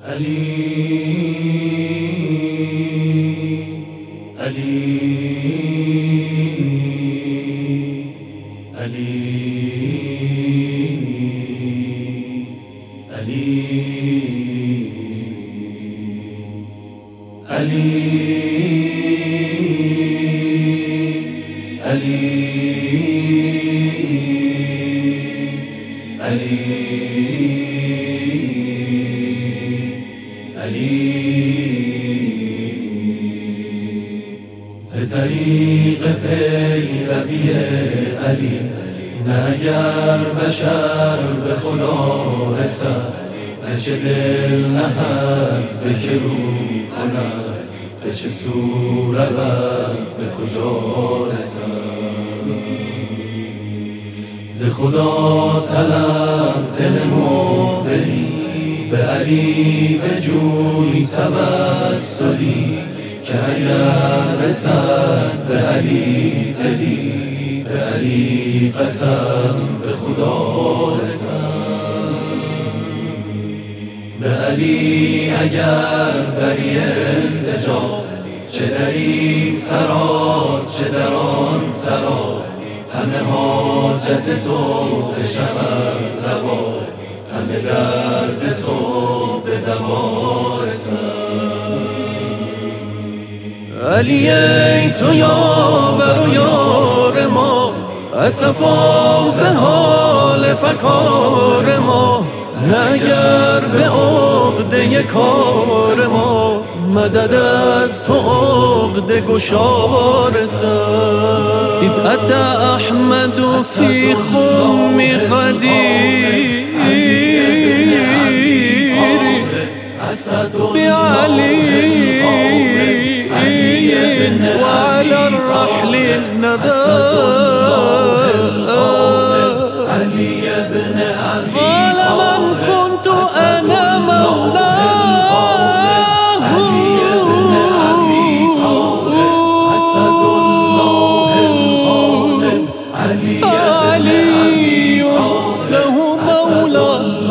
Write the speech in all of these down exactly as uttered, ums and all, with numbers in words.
علی علی علی علی علی علی علی علی ز طریق پیروی علی نه اگر بشر به خدا رسد نه چه دل نهد به که رو کند به چه سو رود به کجا رسد ز خدا طلب دل مؤمنی به علی بجوی توسلی که اگر رسد به علی دلی به علی قسم به خدا رسد به علی اگر بری التجا چه در این سرا چه در آن سرا همه حاجت تو بشود روا همه درد تو به دوا رسد علی ای تو یاور و یار ما اسفا به حال فکار ما نه اگر به عقده کار ما مدد از تو عقده گشا رسد اذ اتی احمد فی خم قدیر بعلی وعلى الرحل الندى علي بن أبي قال من كنت أنا مولاه علي بن أبي طالب أسد الله الغالب علي بن أبي له مولى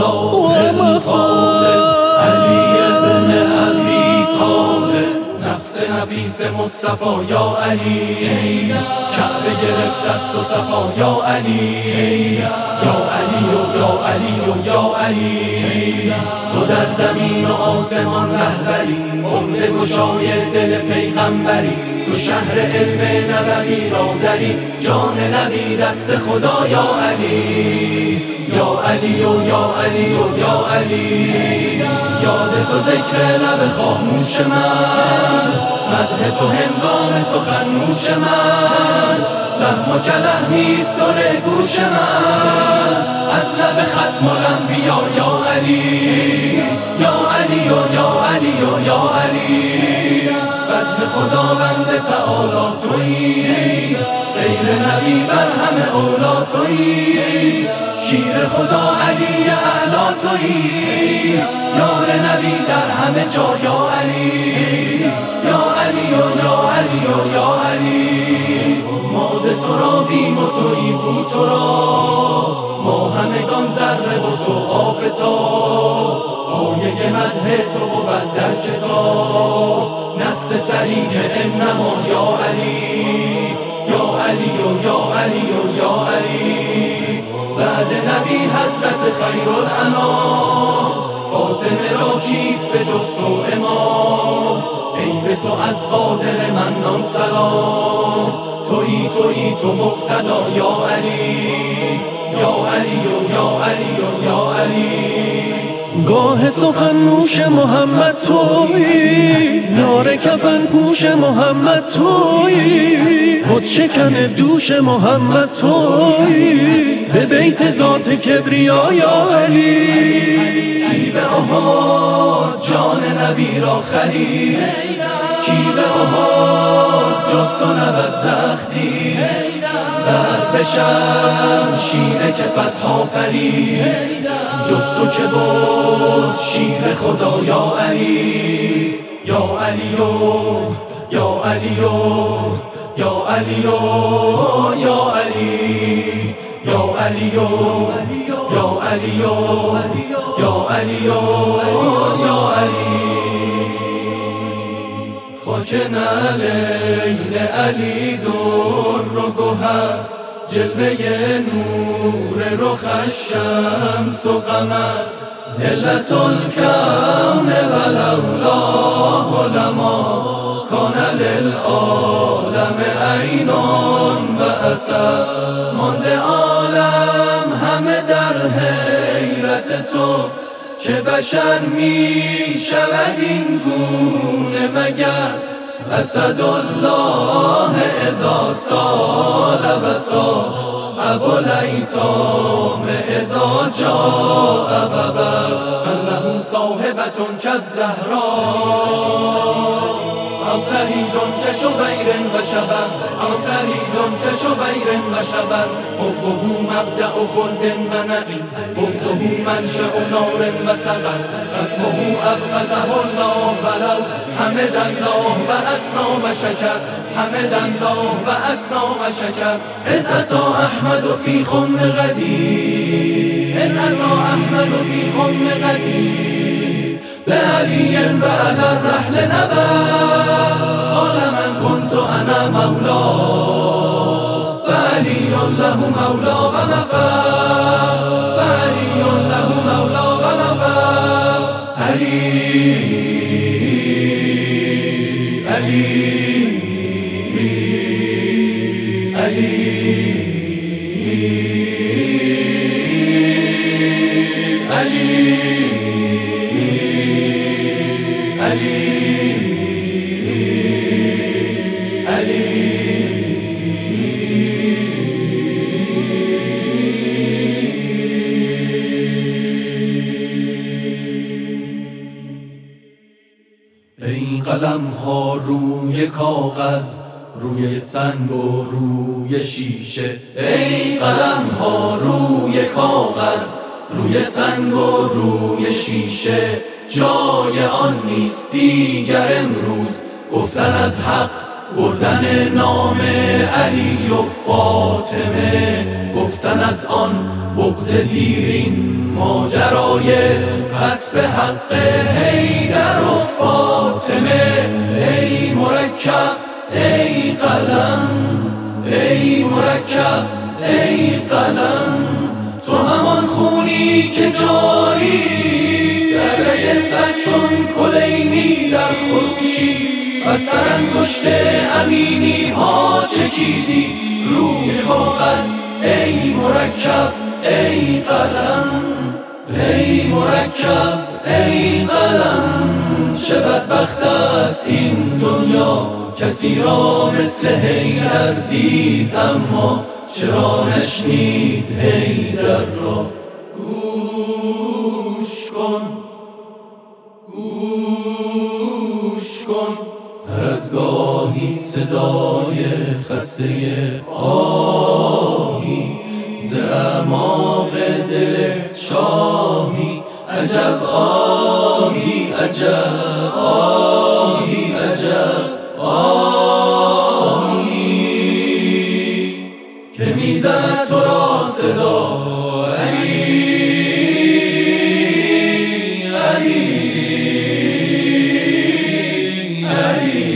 ومخالب علي بن أبي طالب نفس نفیس مصطفی یا علی کعبه گرفت دست و صفا یا علی یا علی و یا علی و یا علی تو در زمین و آسمان رهبری عقده گشای دل پیغمبری تو شهر علم نبوی را دری جان نبی دست خدا یا علی یا علی و یا علی و یا علی یاد تو ذکر لب خاموش من مدح تو هنگام سخنوش من لحم و کلحمیست دور گوش من از لب ختم الانبیا یا علی یا علی و یا علی و یا علی وجه خداوند تعالی تویی غیر نبی بر همه اولا تویی شیر خدا علی اعلا تویی یار نبی در همه جا یا علی یا علی و یا علی و یا علی ما ز تو را بیم و تویی بو تو را ما همگان ذره و تو آفتاب آیه مدح تو بود در کتاب نص صریح انما یا علی یا علی و یا علی و یا علی بعد نبی حضرت خیر الانام فاطمه را کیست به جز تو امام ای به تو از قادر منان سلام تویی تویی تو مقتدا یا علی یا علی و یا علی و یا علی گاه سخن نوش محمد تویی یار کفن پوش محمد تویی خود شکن دوش محمد تویی به بیت ذات کبریا یا علی کی به احد جان نبی را خرید کی به احد جز تو نبد زخمی بعد بشم شیر که فتح آفرید جز تو که بود شیر خدا یا علی یا علیو یا علیو یا علیو یا علی یا علیو یا علیو یا علی یا علی خاک نعلین علی در و گوهر جلوه نور رخش شمس و قمر علت الکون ولولاه لما کان للعالم عین و اثر مانده عالم همه در حیرت تو که بشر می شود این گونه مگر اسدالله اذا سال بسا ابو الایتام اذا جاء ببر له صاحبة كالزهراء او سعید کشبیر و شبر او سعید کشبیر و شبر حبه مبدأ خلد و نعیم بغضه منشأ نار و سقر اسمه ابغضه الله ولو حمد الله و اثنی و شکر حمد الله و اثنی و شکر اذ اتی احمد فی خم قدیر اذ اتی احمد فی خم قدیر بعلی و علی الرحل نبر قال من كنت انا مولا فعلی له مولا و مفر فعلی له مولا و مفر علی علی علی علی ای قلم ها روی کاغذ روی سنگ و روی شیشه ای قلم ها روی کاغذ روی سنگ و روی شیشه جای آن نیست دیگر امروز گفتن از حق بردن نام علی و فاطمه گفتن از آن بغض دیرین ماجرای پس به حق حیدر و فاطمه ای مرکب ای قلم ی مرکب ای قلم تو همان خونی که جاری در ری سگ چون کلینی در خروشی و سرانگشت امینی ها چکیدی روی کاغذ ای مرکب ای قلم ای مرکب ای قلم چه بدبخت است این دنیا کسی را مثل حیدر دید اما چرا نشنید حیدر را گوش کن گوش کن هر از گاهی صدای خسته آهی ز اعماق دل شاهی عجب آهی عجب آهی عجب آهی که میزند تو را صدا علی علی علی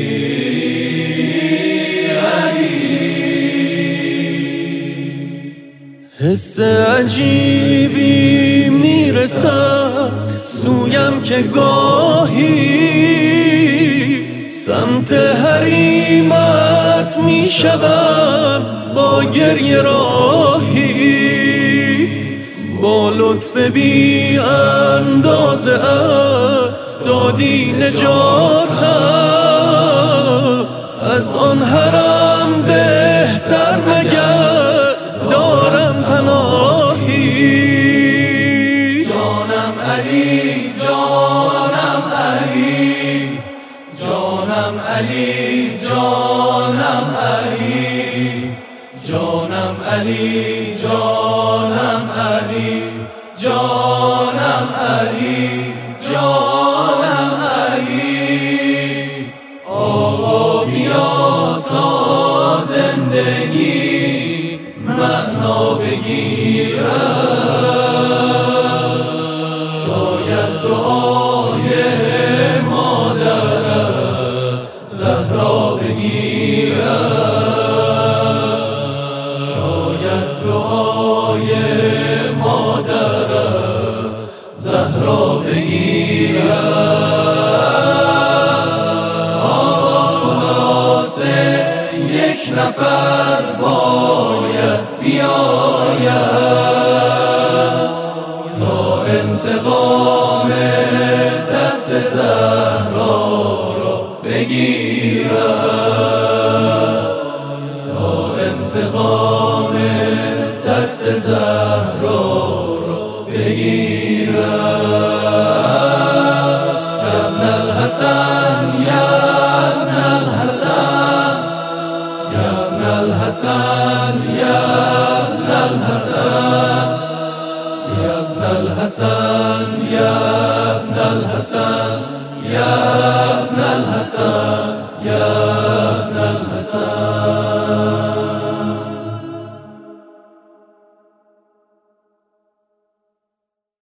حس عجیبی میرسد سویم که گاهی سمت حریمت میشوم با گریه راهی با لطف بی اندازه ات دادی نجاتم از آن حرم بهتر مگر دارم پناهی جانم علی جانم علی جانم علی جانم علی جانم علی جانم علی جانم علی جانم علی آقا بیا تا زندگی معنا بگیرد نفر باید بیاید تا انتقام دست زهرا را بگیرد، تا انتقام دست زهرا را بگیرد. یا ابن الحسن یا ابن الحسن یا ابن الحسن یا ابن الحسن یا ابن الحسن یا ابن الحسن یا ابن الحسن یا ابن الحسن.